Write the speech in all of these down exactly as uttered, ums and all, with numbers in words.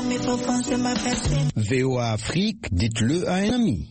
mais faut penser ma personne. V O A Afrique, dites-le à un ami.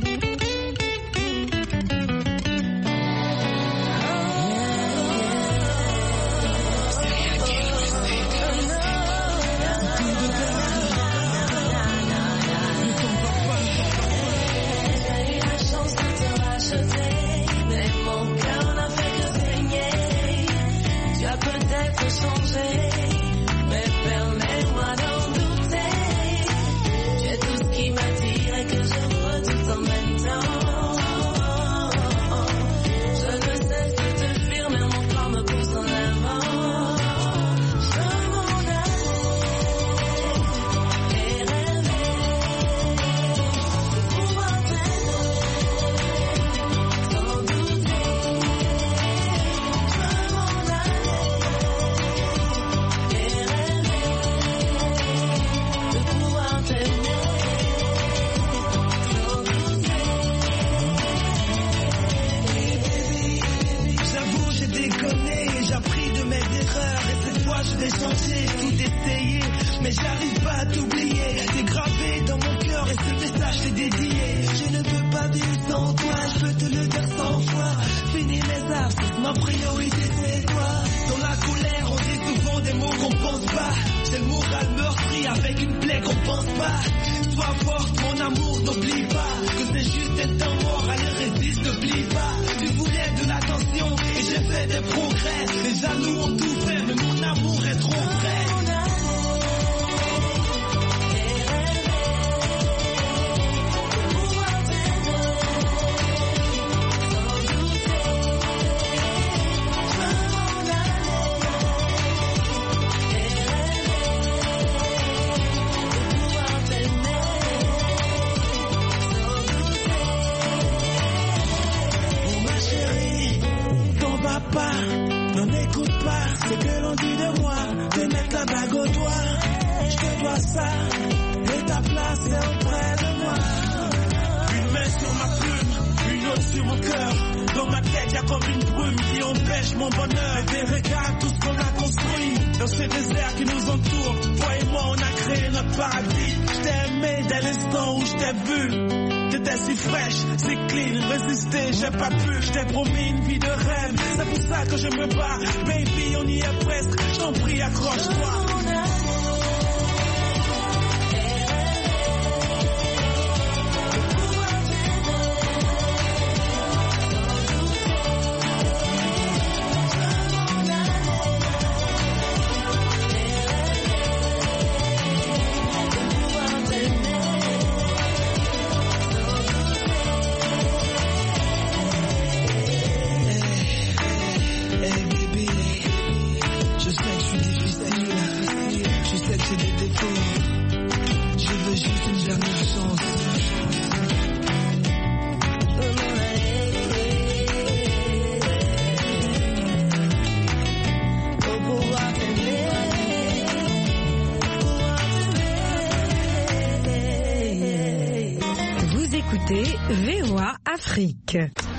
V O A Afrique.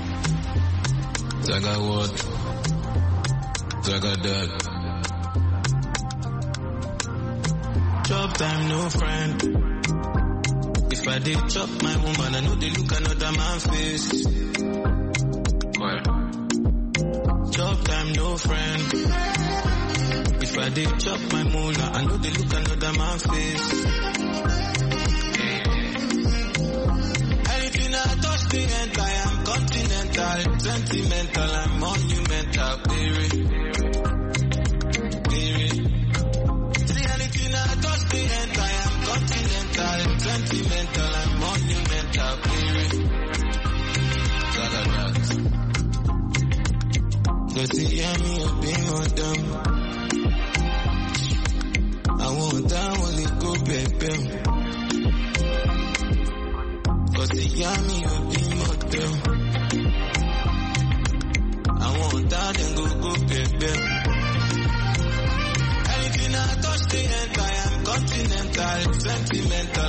Zaga what? Zaga that. Chop time, no friend. If I did chop my woman, I know they look another man face. Well. Chop time, no friend. If I did chop my moolah, I know they look another man face. I am continental, sentimental, and monumental, baby. Baby. See anything I touch the end, I am continental, sentimental, and monumental, baby. Cause you hear me up in my dumb. I want that one, it go, baby. Cause you hear me up. I want that and go, go, baby. Anything I touch the end, I am continental, sentimental.